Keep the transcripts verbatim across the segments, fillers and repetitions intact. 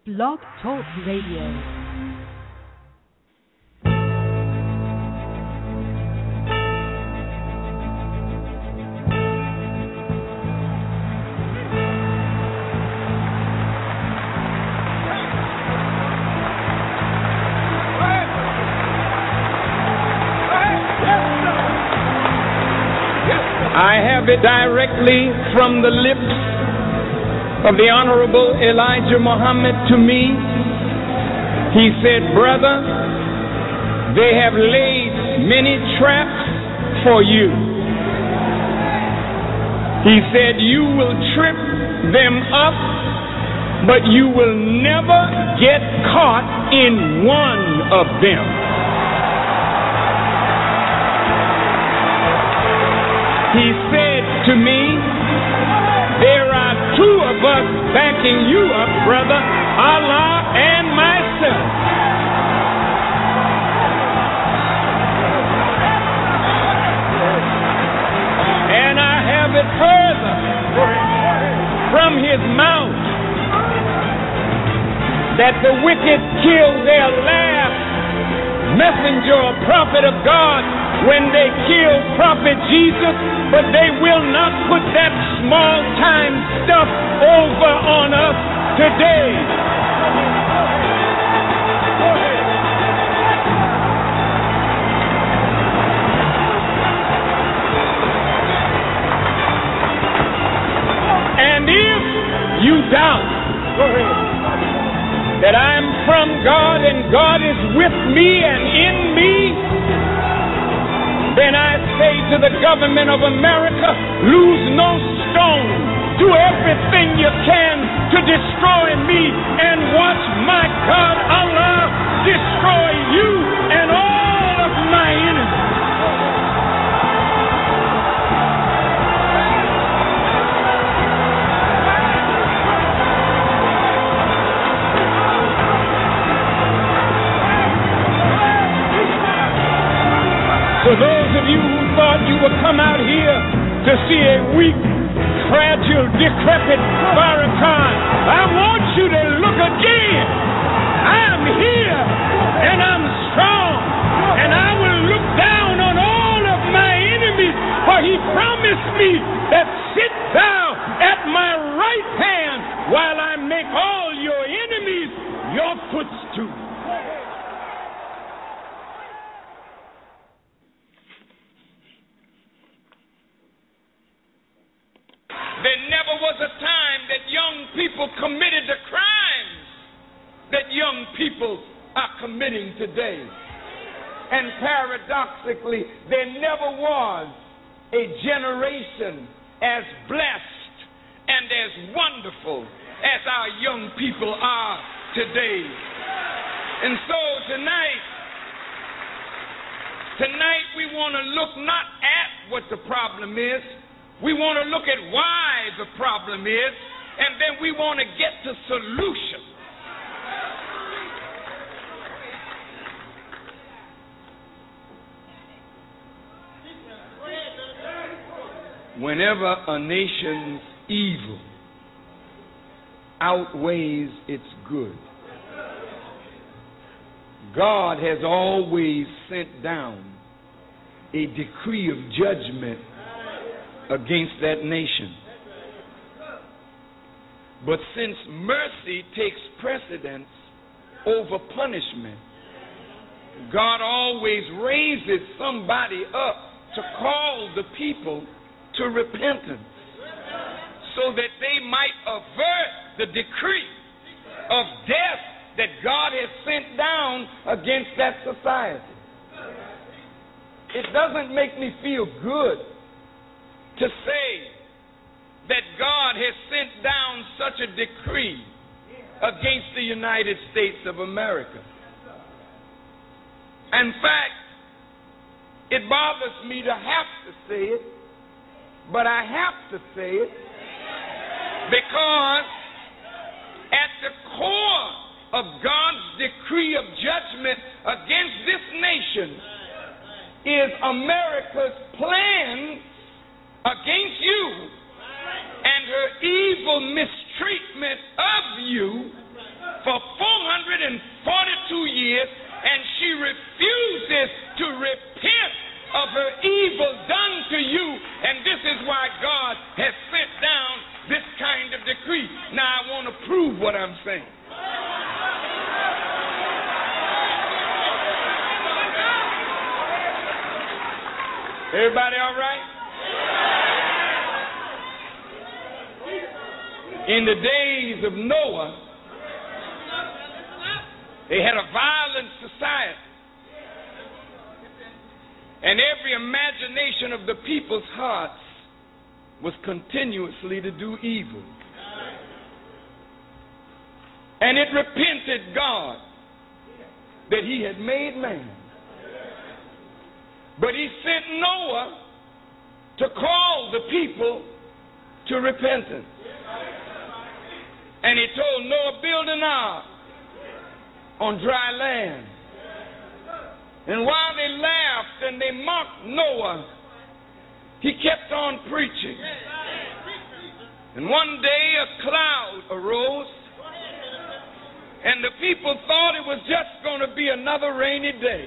Blog Talk Radio. I have it directly from the lips of the Honorable Elijah Muhammad to me. He said, "Brother, they have laid many traps for you." He said, "You will trip them up, but you will never get caught in one of them." He said to me, "There are two of us backing you up, brother, Allah and myself." And I have it further from his mouth that the wicked kill their last messenger or prophet of God when they kill Prophet Jesus, but they will not put that small time stuff over on us today. And if you doubt that I am from God and God is with me and in me, then I say to the government of America, lose no stone. Do everything you can to destroy me and watch my God, Allah, destroy you and all of my enemies. For those of you who thought you would come out here to see a weak, fragile, decrepit Farrakhan, I want you to look again. I'm here and I'm strong, and I will look down on all of my enemies, for he promised me that sit thou at my right hand while I make all your enemies your footstool. There never was a time that young people committed the crimes that young people are committing today. And paradoxically, there never was a generation as blessed and as wonderful as our young people are today. And so tonight, tonight we want to look not at what the problem is. We want to look at why the problem is, and then we want to get to solution. Whenever a nation's evil outweighs its good, God has always sent down a decree of judgment against that nation. But since mercy takes precedence over punishment, God always raises somebody up to call the people to repentance so that they might avert the decree of death that God has sent down against that society. It doesn't make me feel good to say that God has sent down such a decree against the United States of America. In fact, it bothers me to have to say it, but I have to say it because at the core of God's decree of judgment against this nation is America's plans against you and her evil mistreatment of you for what I'm saying. Everybody all right? In the days of Noah, they had a violent society. And every imagination of the people's hearts was continuously to do evil. And it repented God that he had made man. But he sent Noah to call the people to repentance. And he told Noah, build an ark on dry land. And while they laughed and they mocked Noah, he kept on preaching. And one day a cloud arose, and the people thought it was just going to be another rainy day.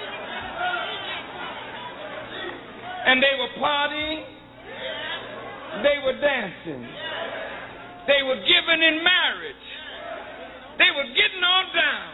And they were partying, they were dancing, they were giving in marriage, they were getting on down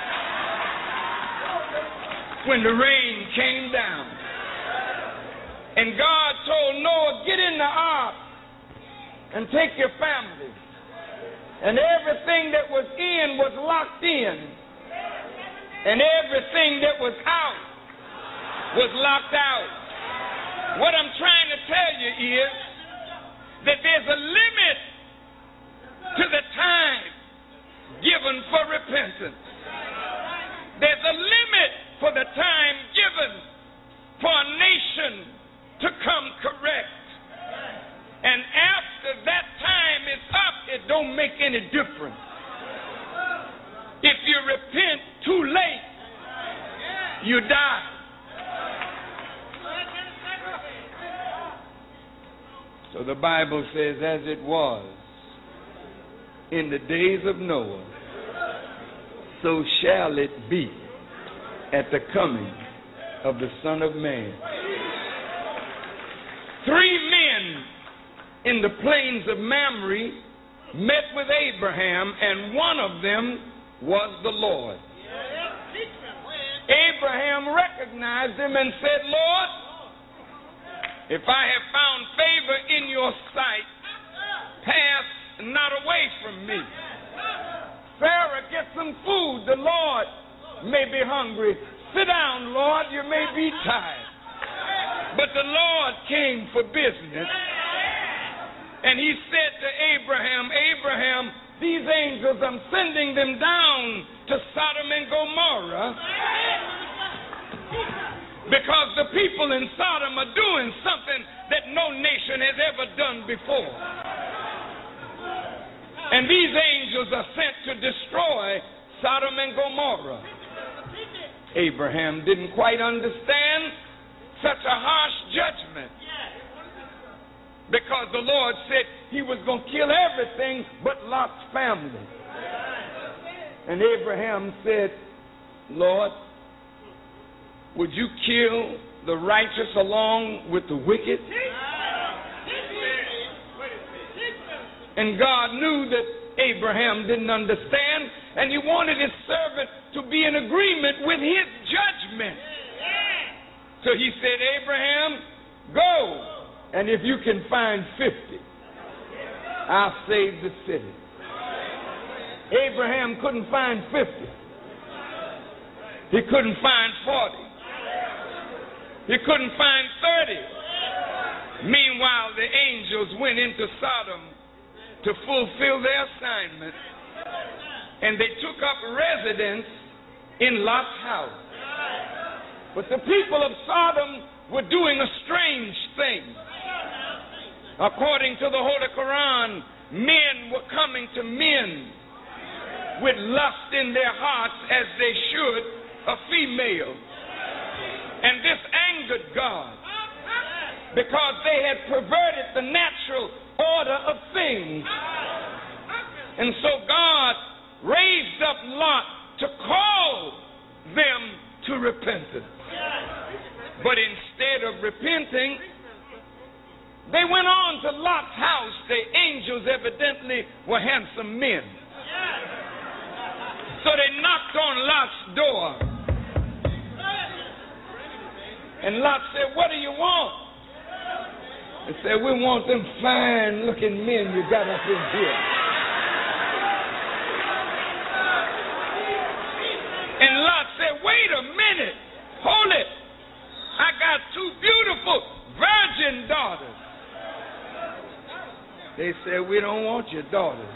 when the rain came down. And God told Noah, get in the ark and take your family. And everything that was in was locked in, and everything that was out was locked out. What I'm trying to tell you is that there's a limit to the time given for repentance. There's a limit for the time given for a nation to come correct. And after that time is up, it don't make any difference. If you repent too late, you die. So the Bible says, as it was in the days of Noah, so shall it be at the coming of the Son of Man. Three men in the plains of Mamre met with Abraham, and one of them was the Lord. Abraham recognized him and said, Lord, if I have found favor in your sight, pass not away from me. Sarah, get some food. The Lord may be hungry. Sit down, Lord. You may be tired. But the Lord came for business. And he said to Abraham, Abraham, these angels, I'm sending them down to Sodom and Gomorrah because the people in Sodom are doing something that no nation has ever done before. And these angels are sent to destroy Sodom and Gomorrah. Abraham didn't quite understand such a harsh judgment, because the Lord said he was going to kill everything but Lot's family. And Abraham said, Lord, would you kill the righteous along with the wicked? And God knew that Abraham didn't understand, and he wanted his servant to be in agreement with his judgment. So he said, Abraham, go. And if you can find fifty, I'll save the city. Abraham couldn't find fifty. He couldn't find forty. He couldn't find thirty. Meanwhile, the angels went into Sodom to fulfill their assignment, and they took up residence in Lot's house. But the people of Sodom were doing a strange thing. According to the Holy Quran, men were coming to men with lust in their hearts as they should a female. And this angered God because they had perverted the natural order of things. And so God raised up Lot to call them to repentance. But instead of repenting, they went on to Lot's house. The angels evidently were handsome men. So they knocked on Lot's door. And Lot said, what do you want? They said, we want them fine-looking men you got up in here. And Lot said, wait a minute. Hold it. I got two beautiful virgin daughters. They said, we don't want your daughters.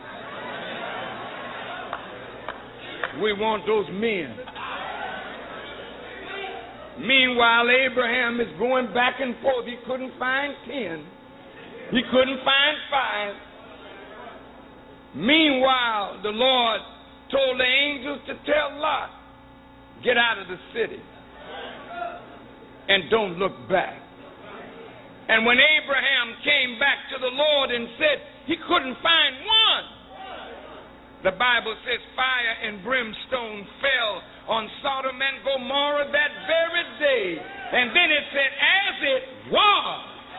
We want those men. Meanwhile, Abraham is going back and forth. He couldn't find ten. He couldn't find five. Meanwhile, the Lord told the angels to tell Lot, get out of the city and don't look back. And when Abraham came back to the Lord and said he couldn't find one, the Bible says fire and brimstone fell on Sodom and Gomorrah that very day. And then it said, as it was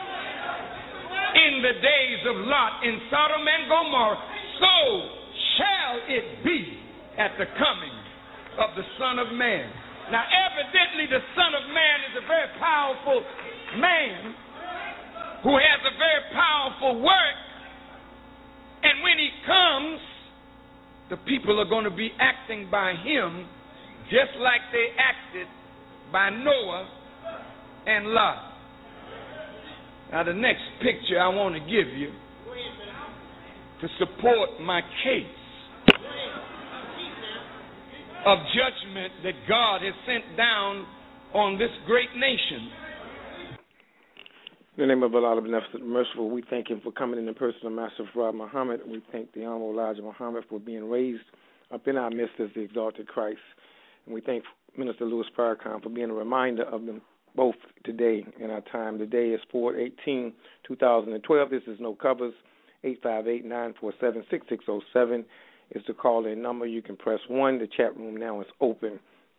in the days of Lot in Sodom and Gomorrah, so shall it be at the coming of the Son of Man. Now, evidently, the Son of Man is a very powerful man who has a very powerful work. And when he comes, the people are going to be acting by him just like they acted by Noah and Lot. Now, the next picture I want to give you to support my case of judgment that God has sent down on this great nation. In the name of Allah, the Beneficent, Merciful, we thank him for coming in the person of Master Farad Muhammad. We thank the Honorable Elijah Muhammad for being raised up in our midst as the exalted Christ. And we thank Minister Louis Farrakhan for being a reminder of them both today in our time. Today is four eighteen two thousand twelve. This is No Covers. eight five eight, nine four seven, six six zero seven is the call-in number. You can press one. The chat room now is open.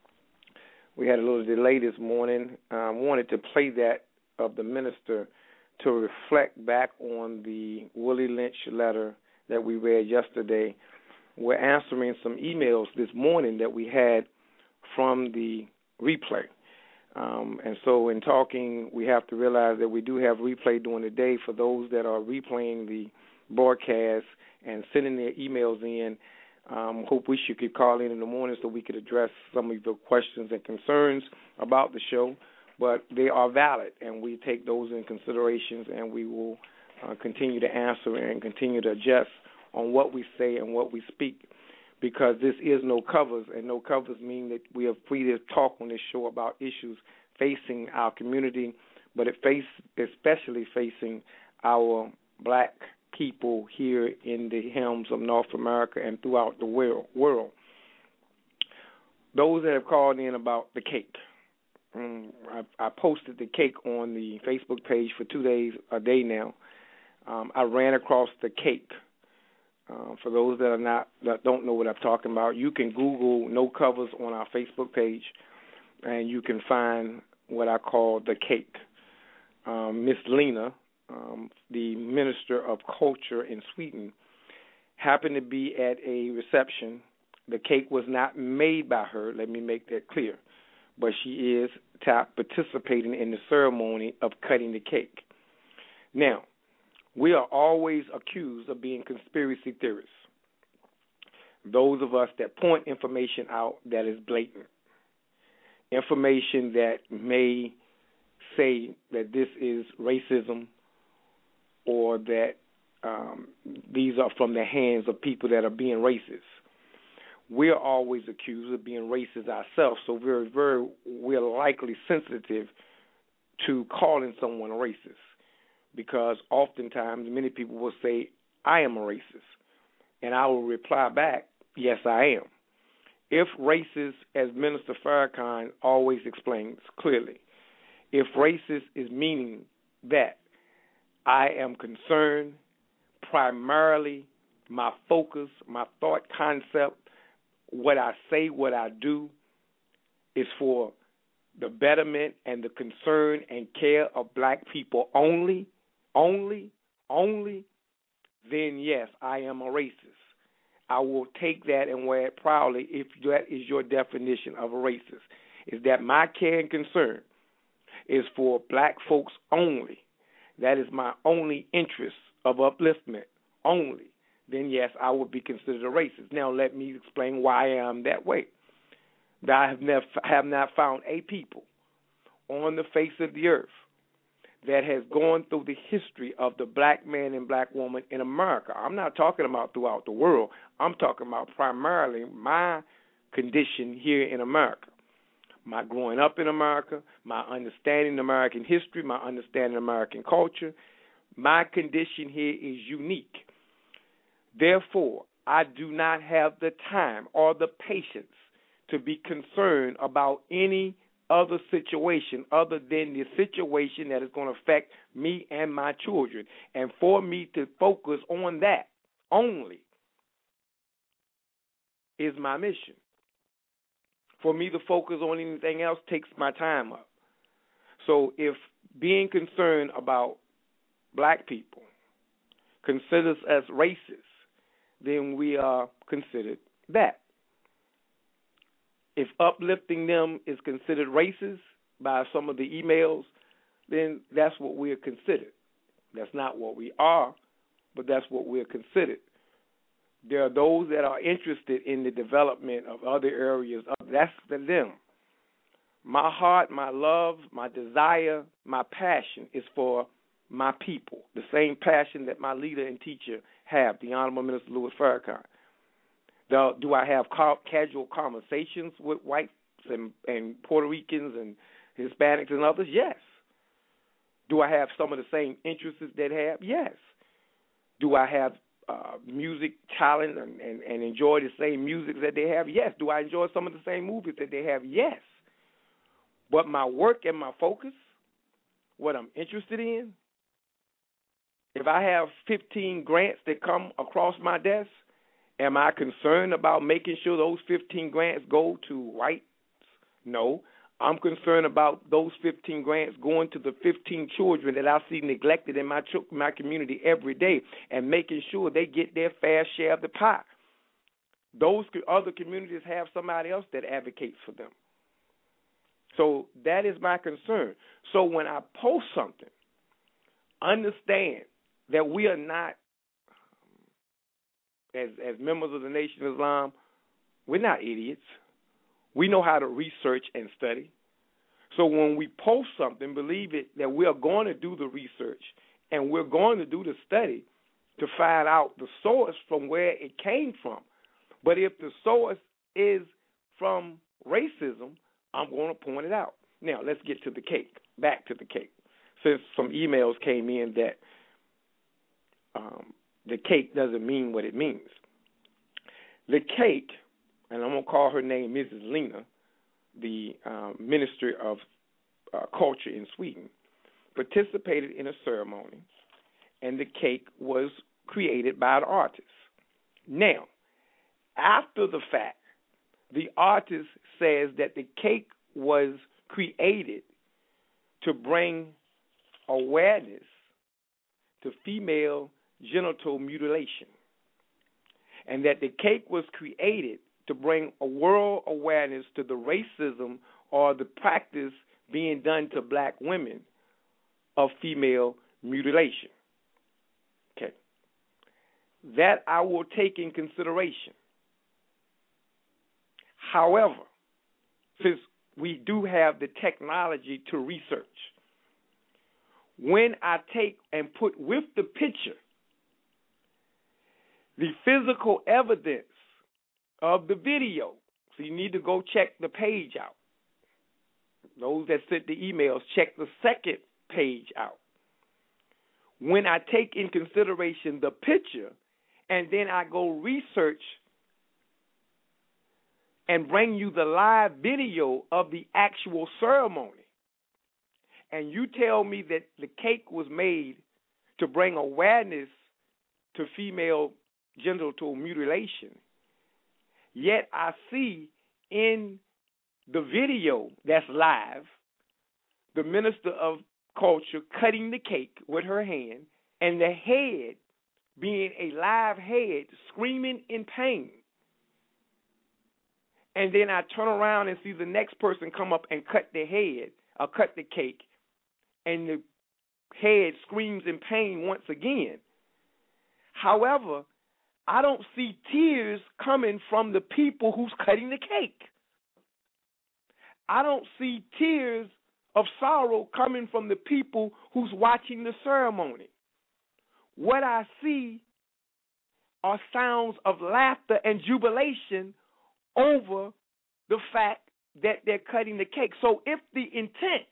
We had a little delay this morning. I um, wanted to play that of the minister to reflect back on the Willie Lynch letter that we read yesterday. We're answering some emails this morning that we had from the replay. Um, and so in talking, we have to realize that we do have replay during the day for those that are replaying the broadcast and sending their emails in. Um, hope we should could call in in the morning so we could address some of the questions and concerns about the show. But they are valid, and we take those in considerations, and we will uh, continue to answer and continue to adjust on what we say and what we speak, because this is No Covers, and No Covers mean that we are free to talk on this show about issues facing our community, but it face especially facing our black people here in the helms of North America and throughout the world. world. Those that have called in about the cake. Um, I, I posted the cake on the Facebook page for two days a day now. Um, I ran across the cake. Uh, for those that are not that don't know what I'm talking about, you can Google No Covers on our Facebook page, and you can find what I call the cake. Um, Miss Lena, um, the Minister of Culture in Sweden, happened to be at a reception. The cake was not made by her. Let me make that clear. But she is participating in the ceremony of cutting the cake. Now, we are always accused of being conspiracy theorists. Those of us that point information out that is blatant, information that may say that this is racism or that um, these are from the hands of people that are being racist. We're always accused of being racist ourselves, so we're very we're likely sensitive to calling someone racist, because oftentimes many people will say, I am a racist, and I will reply back, yes, I am. If racist, as Minister Farrakhan always explains clearly, if racist is meaning that I am concerned, primarily my focus, my thought concept, what I say, what I do, is for the betterment and the concern and care of black people only, only, only, then yes, I am a racist. I will take that and wear it proudly if that is your definition of a racist. Is that my care and concern is for black folks only. That is my only interest of upliftment only. Then, yes, I would be considered a racist. Now, let me explain why I am that way. I have, never, have not found a people on the face of the earth that has gone through the history of the black man and black woman in America. I'm not talking about throughout the world. I'm talking about primarily my condition here in America. My growing up in America, my understanding American history, my understanding American culture. My condition here is unique. Therefore, I do not have the time or the patience to be concerned about any other situation other than the situation that is going to affect me and my children. And for me to focus on that only is my mission. For me to focus on anything else takes my time up. So if being concerned about black people considers us racist, then we are considered that. If uplifting them is considered racist by some of the emails, then that's what we are considered. That's not what we are, but that's what we are considered. There are those that are interested in the development of other areas. That's for them. My heart, my love, my desire, my passion is for my people, the same passion that my leader and teacher have, the Honorable Minister Louis Farrakhan. The, do I have ca- casual conversations with whites and, and Puerto Ricans and Hispanics and others? Yes. Do I have some of the same interests that they have? Yes. Do I have uh, music talent and, and, and enjoy the same music that they have? Yes. Do I enjoy some of the same movies that they have? Yes. But my work and my focus, what I'm interested in, if I have fifteen grants that come across my desk, am I concerned about making sure those fifteen grants go to whites? No. I'm concerned about those fifteen grants going to the fifteen children that I see neglected in my ch- my community every day and making sure they get their fair share of the pie. Those other communities have somebody else that advocates for them. So that is my concern. So when I post something, understand that we are not, as as members of the Nation of Islam, we're not idiots. We know how to research and study. So when we post something, believe it that we are going to do the research and we're going to do the study to find out the source from where it came from. But if the source is from racism, I'm going to point it out. Now, let's get to the cake, back to the cake, since some emails came in that um, the cake doesn't mean what it means. The cake, and I'm going to call her name Missus Lena, the uh, Minister of uh, Culture in Sweden, participated in a ceremony, and the cake was created by the artist. Now, after the fact, the artist says that the cake was created to bring awareness to female genital mutilation, and that the cake was created to bring a world awareness to the racism or the practice being done to black women of female mutilation. Okay. That I will take in consideration. However, since we do have the technology to research, when I take and put with the picture the physical evidence of the video, so you need to go check the page out. Those that sent the emails, check the second page out. When I take in consideration the picture and then I go research and bring you the live video of the actual ceremony, and you tell me that the cake was made to bring awareness to female genital mutilation, yet I see in the video that's live the Minister of Culture cutting the cake with her hand, and the head being a live head screaming in pain. And then I turn around and see the next person come up and cut their head or cut the cake, and the head screams in pain once again. However, I don't see tears coming from the people who's cutting the cake. I don't see tears of sorrow coming from the people who's watching the ceremony. What I see are sounds of laughter and jubilation over the fact that they're cutting the cake. So if the intent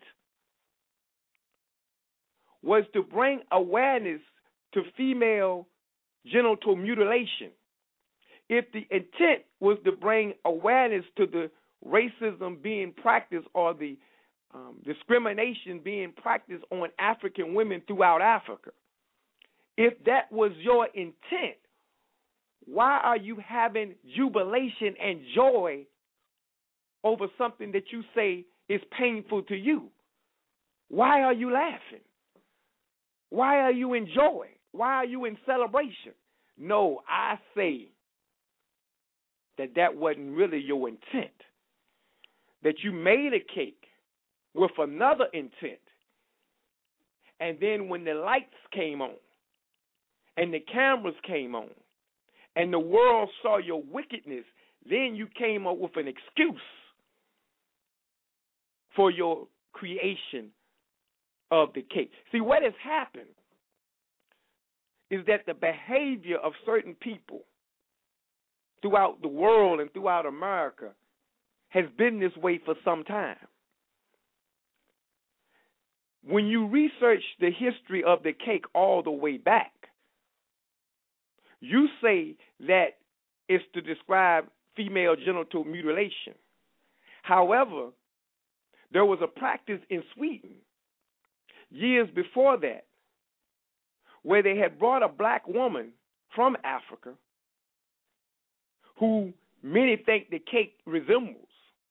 was to bring awareness to female genital mutilation, if the intent was to bring awareness to the racism being practiced or the um, discrimination being practiced on African women throughout Africa, if that was your intent, why are you having jubilation and joy over something that you say is painful to you? Why are you laughing? Why are you in joy? Why are you in celebration? No, I say that that wasn't really your intent. That you made a cake with another intent. And then when the lights came on and the cameras came on and the world saw your wickedness, then you came up with an excuse for your creation of the cake. See, what has happened is that the behavior of certain people throughout the world and throughout America has been this way for some time. When you research the history of the cake all the way back, you say that it's to describe female genital mutilation. However, there was a practice in Sweden years before that where they had brought a black woman from Africa who many think the cake resembles.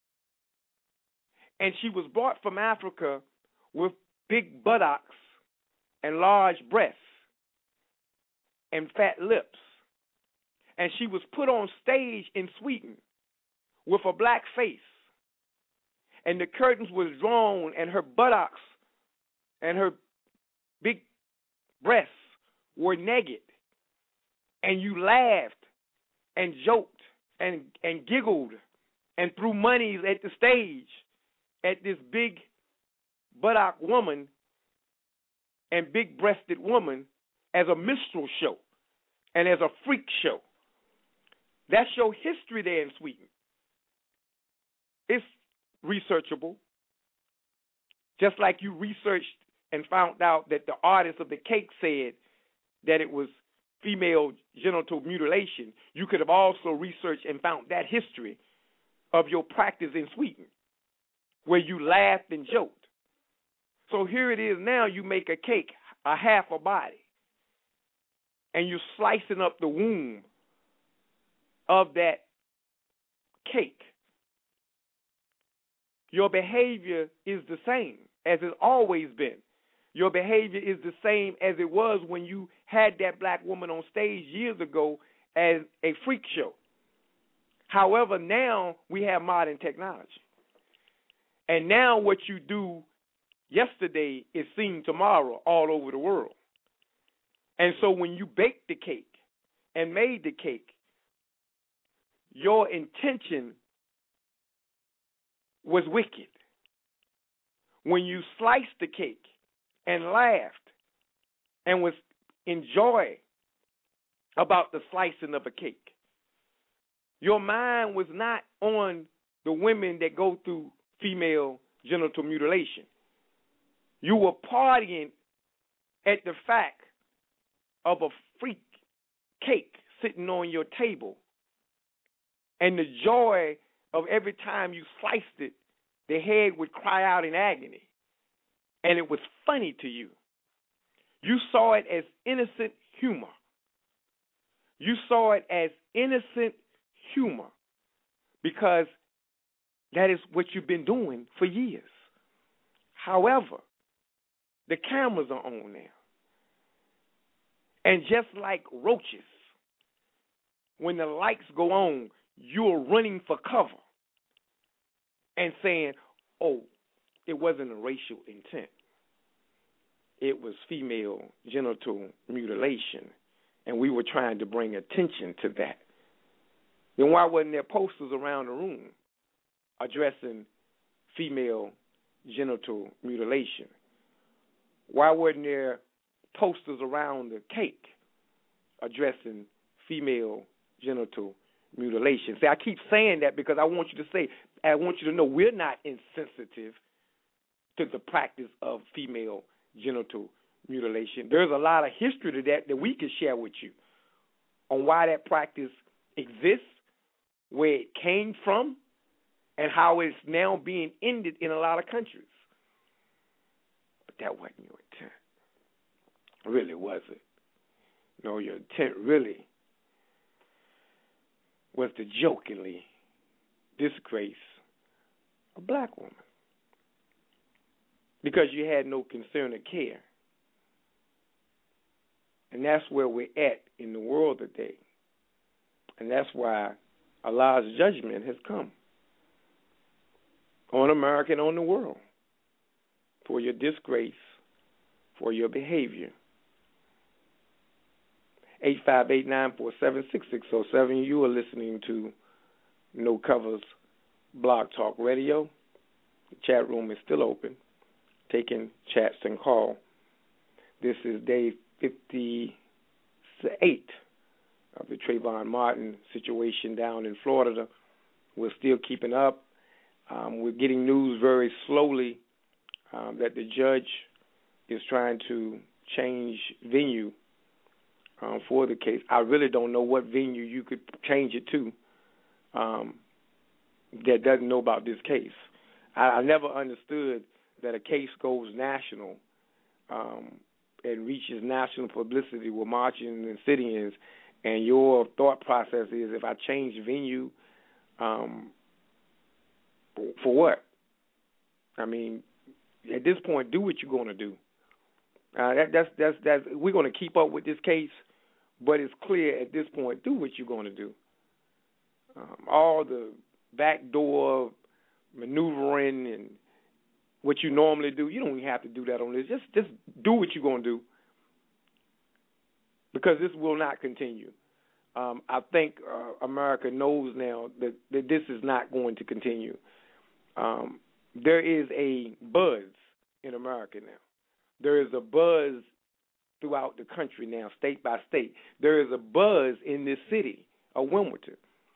And she was brought from Africa with big buttocks and large breasts and fat lips. And she was put on stage in Sweden with a black face. And the curtains was drawn, and her buttocks and her big breasts were naked. And you laughed and joked and, and giggled and threw monies at the stage at this big buttock woman and big-breasted woman as a minstrel show and as a freak show. That's your history there in Sweden. It's researchable. Just like you researched and found out that the artist of the cake said that it was female genital mutilation, you could have also researched and found that history of your practice in Sweden, where you laughed and joked. So here it is now, you make a cake, a half a body, and you're slicing up the womb of that cake. Your behavior is the same as it's always been. Your behavior is the same as it was when you had that black woman on stage years ago as a freak show. However, now we have modern technology. And now what you do yesterday is seen tomorrow all over the world. And so when you baked the cake and made the cake, your intention was wicked. When you sliced the cake and laughed and was in joy about the slicing of a cake, your mind was not on the women that go through female genital mutilation. You were partying at the fact of a freak cake sitting on your table and the joy of every time you sliced it, the head would cry out in agony. And it was funny to you. You saw it as innocent humor. You saw it as innocent humor because that is what you've been doing for years. However, the cameras are on now. And just like roaches, when the lights go on, you're running for cover and saying, oh, it wasn't a racial intent. It was female genital mutilation, and we were trying to bring attention to that. Then why wasn't there posters around the room addressing female genital mutilation? Why weren't there posters around the cake addressing female genital mutilation? See, I keep saying that because I want you to say, I want you to know we're not insensitive to the practice of female genital mutilation. There's a lot of history to that that we can share with you on why that practice exists, where it came from, and how it's now being ended in a lot of countries. But that wasn't your intent. It really wasn't. No, your intent really was to jokingly disgrace a black woman because you had no concern or care. And that's where we're at in the world today. And that's why Allah's judgment has come on America and on the world for your disgrace, for your behavior. eight five eight, nine four seven, six six zero seven. You are listening to No Covers Blog Talk Radio. The chat room is still open, taking chats and call. This is day fifty-eight of the Trayvon Martin situation down in Florida. We're still keeping up. Um, we're getting news very slowly um, that the judge is trying to change venue um, for the case. I really don't know what venue you could change it to um, that doesn't know about this case. I, I never understood that a case goes national um, and reaches national publicity with marching and sit-ins, and your thought process is, if I change venue, um, for what? I mean, at this point, do what you're going to do. Uh, that, that's that's that's. We're going to keep up with this case, but it's clear at this point, do what you're going to do. Um, all the backdoor maneuvering and what you normally do, you don't even have to do that on this. Just just do what you're going to do, because this will not continue. Um, I think uh, America knows now that, that this is not going to continue. Um, there is a buzz in America now. There is a buzz throughout the country now, state by state. There is a buzz in this city of Wilmington.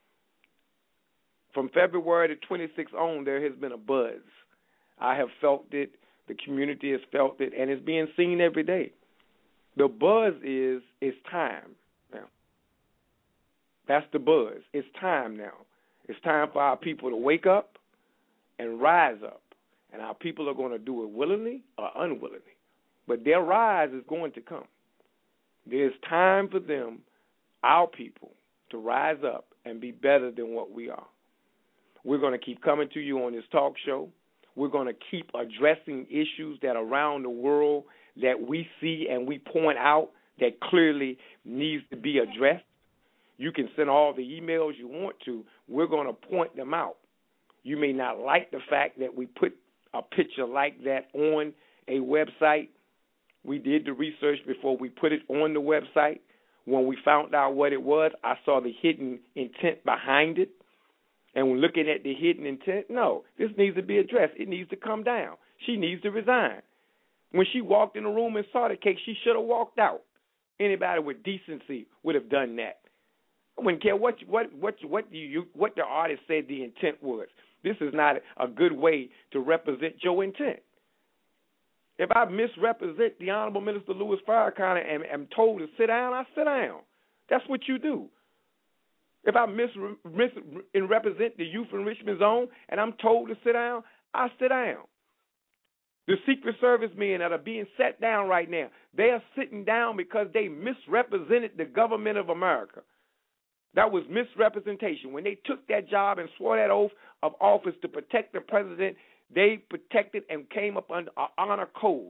From February the twenty-sixth on, there has been a buzz. I have felt it. The community has felt it, and it's being seen every day. The buzz is, it's time now. That's the buzz. It's time now. It's time for our people to wake up and rise up. And our people are going to do it willingly or unwillingly. But their rise is going to come. There's time for them, our people, to rise up and be better than what we are. We're going to keep coming to you on this talk show. We're going to keep addressing issues that around the world that we see and we point out that clearly needs to be addressed. You can send all the emails you want to. We're going to point them out. You may not like the fact that we put a picture like that on a website. We did the research before we put it on the website. When we found out what it was, I saw the hidden intent behind it. And when looking at the hidden intent, no, this needs to be addressed. It needs to come down. She needs to resign. When she walked in the room and saw the cake, she should have walked out. Anybody with decency would have done that. I wouldn't care what what what what you what the artist said the intent was. This is not a good way to represent your intent. If I misrepresent the Honorable Minister Louis Farrakhan and am told to sit down, I sit down. That's what you do. If I misrepresent the Youth Enrichment Zone and I'm told to sit down, I sit down. The Secret Service men that are being set down right now, they are sitting down because they misrepresented the government of America. That was misrepresentation. When they took that job and swore that oath of office to protect the president, they protected and came up under an honor code.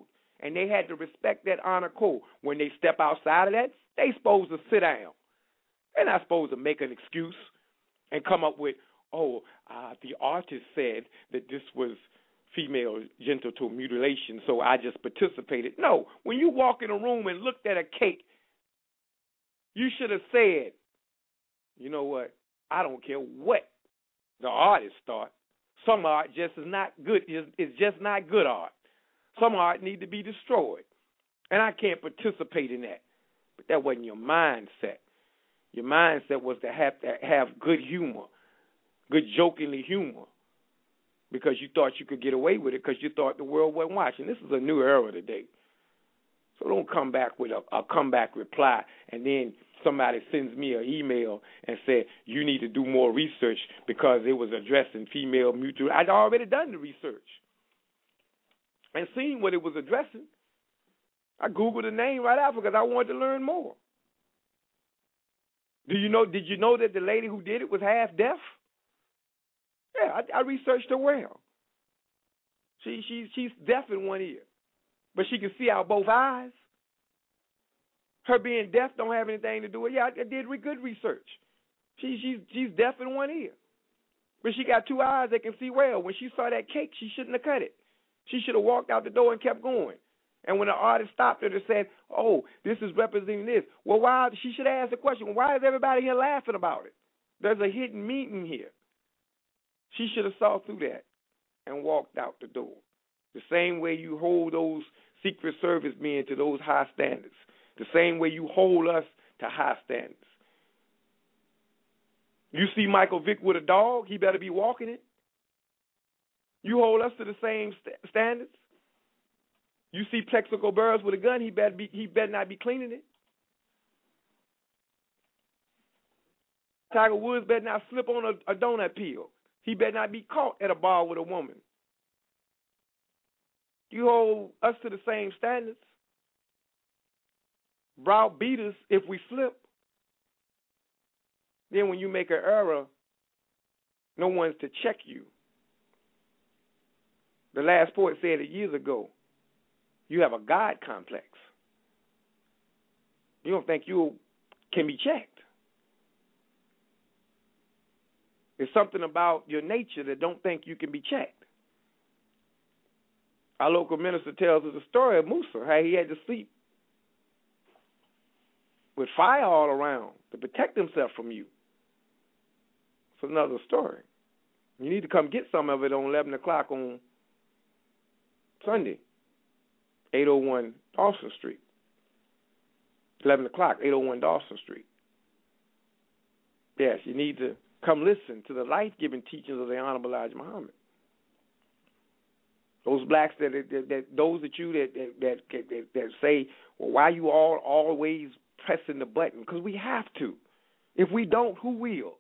and they had to respect that honor code. When they step outside of that, they supposed to sit down. They're not supposed to make an excuse and come up with, oh, uh, the artist said that this was female genital mutilation, so I just participated. No, when you walk in a room and looked at a cake, you should have said, you know what, I don't care what the artist thought. Some art just is not good. It's just not good art. Some art need to be destroyed, and I can't participate in that. But that wasn't your mindset. Your mindset was to have to have good humor, good jokingly humor, because you thought you could get away with it because you thought the world wasn't watching. This is a new era today. So don't come back with a, a comeback reply and then somebody sends me an email and said, you need to do more research because it was addressing female mutilation. I'd already done the research and seen what it was addressing. I Googled the name right after because I wanted to learn more. Do you know? Did you know that the lady who did it was half deaf? Yeah, I, I researched her well. She she she's deaf in one ear, but she can see out both eyes. Her being deaf don't have anything to do with it. Yeah, I, I did re- good research. She she's she's deaf in one ear, but she got two eyes that can see well. When she saw that cake, she shouldn't have cut it. She should have walked out the door and kept going. And when the artist stopped her and said, oh, this is representing this, well, why? She should have asked the question, why is everybody here laughing about it? There's a hidden meaning here. She should have saw through that and walked out the door. The same way you hold those Secret Service men to those high standards. The same way you hold us to high standards. You see Michael Vick with a dog, he better be walking it. You hold us to the same st- standards. You see Plexico Burris with a gun, he better be he better not be cleaning it. Tiger Woods better not slip on a, a donut peel. He better not be caught at a bar with a woman. You hold us to the same standards. Browbeat us if we slip. Then when you make an error, no one's to check you. The last poet said it years ago. You have a God complex. You don't think you can be checked. There's something about your nature that don't think you can be checked. Our local minister tells us a story of Musa, how he had to sleep with fire all around to protect himself from you. It's another story. You need to come get some of it on eleven o'clock on Sunday. eight oh one Dawson Street. eleven o'clock, eight oh one Dawson Street. Yes, you need to come listen to the life-giving teachings of the Honorable Elijah Muhammad. Those blacks that, that, that those that you that that, that that that say, well, why you all always pressing the button? Because we have to. If we don't, who will?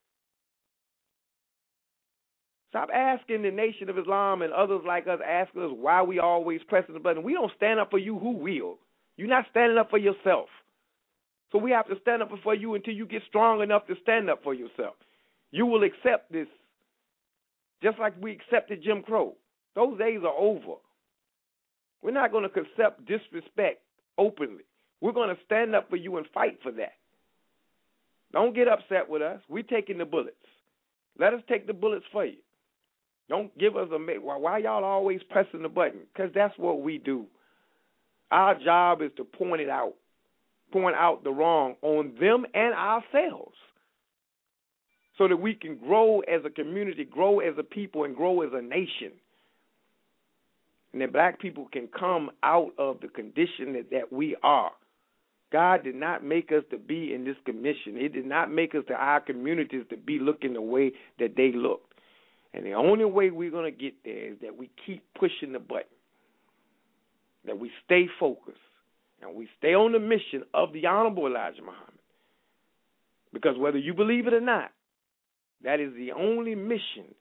Stop asking the Nation of Islam and others like us, asking us why we always pressing the button. We don't stand up for you, who will? You're not standing up for yourself. So we have to stand up for you until you get strong enough to stand up for yourself. You will accept this just like we accepted Jim Crow. Those days are over. We're not going to accept disrespect openly. We're going to stand up for you and fight for that. Don't get upset with us. We're taking the bullets. Let us take the bullets for you. Don't give us a – why y'all always pressing the button? Because that's what we do. Our job is to point it out, point out the wrong on them and ourselves so that we can grow as a community, grow as a people, and grow as a nation. And that black people can come out of the condition that, that we are. God did not make us to be in this condition. He did not make us to our communities to be looking the way that they looked. And the only way we're going to get there is that we keep pushing the button, that we stay focused, and we stay on the mission of the Honorable Elijah Muhammad. Because whether you believe it or not, that is the only mission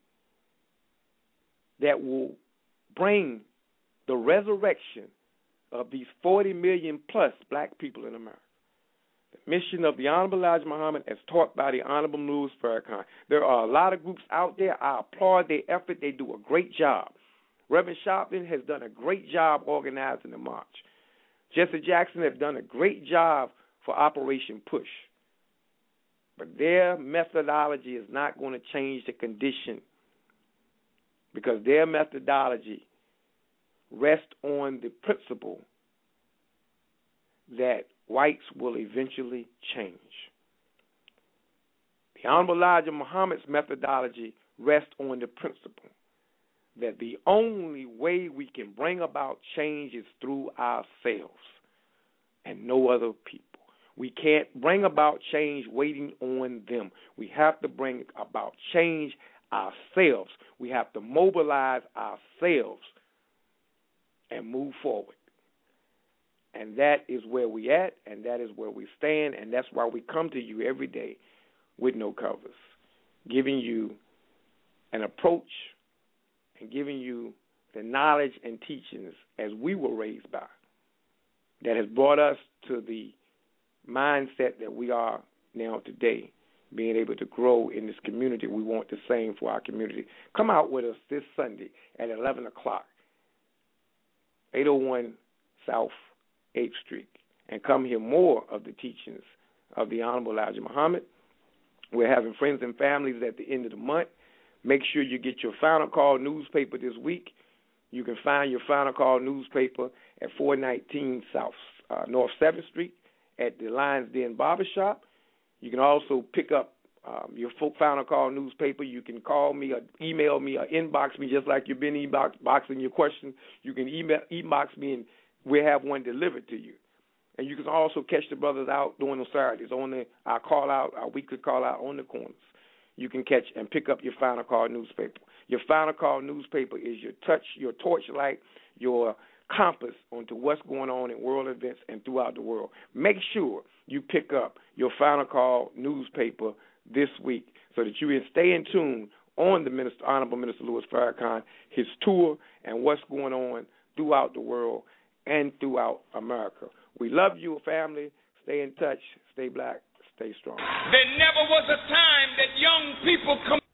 that will bring the resurrection of these forty million plus black people in America. The mission of the Honorable Elijah Muhammad as taught by the Honorable Louis Farrakhan. There are a lot of groups out there. I applaud their effort. They do a great job. Reverend Sharpton has done a great job organizing the march. Jesse Jackson has done a great job for Operation Push. But their methodology is not going to change the condition, because their methodology rests on the principle that whites will eventually change. The Honorable Elijah Muhammad's methodology rests on the principle that the only way we can bring about change is through ourselves and no other people. We can't bring about change waiting on them. We have to bring about change ourselves. We have to mobilize ourselves and move forward. And that is where we at, and that is where we stand, and that's why we come to you every day with no covers, giving you an approach and giving you the knowledge and teachings as we were raised by that has brought us to the mindset that we are now today, being able to grow in this community. We want the same for our community. Come out with us this Sunday at eleven o'clock, eight oh one South eighth Street, and come hear more of the teachings of the Honorable Elijah Muhammad. We're having friends and families at the end of the month. Make sure you get your Final Call newspaper this week. You can find your Final Call newspaper at four nineteen South uh, North seventh Street at the Lions Den Barbershop. You can also pick up um, your Final Call newspaper. You can call me or email me or inbox me just like you've been inboxing your question. You can email inbox me and we'll have one delivered to you. And you can also catch the brothers out during the Saturdays on the our call out, our weekly call out on the corners. You can catch and pick up your Final Call newspaper. Your Final Call newspaper is your touch, your torchlight, your compass onto what's going on in world events and throughout the world. Make sure you pick up your Final Call newspaper this week so that you can stay in tune on the Minister, Honorable Minister Louis Farrakhan, his tour, and what's going on throughout the world and throughout America. We love you, family. Stay in touch. Stay black. Stay strong. There never was a time that young people come